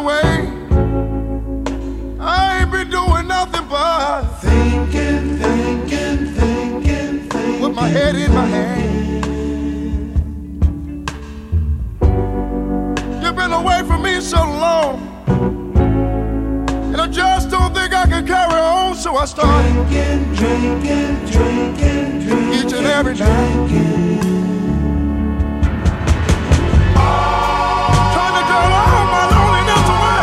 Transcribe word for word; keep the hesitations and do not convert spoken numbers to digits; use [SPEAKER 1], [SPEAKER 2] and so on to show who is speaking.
[SPEAKER 1] away. I ain't been doing nothing but
[SPEAKER 2] thinking, thinking, thinking, thinking.
[SPEAKER 1] With my head in my hand. You've been away from me so long, and I just don't think I can carry on. So I start
[SPEAKER 2] drinking, drinking, drinking, drinking,
[SPEAKER 1] each and every night.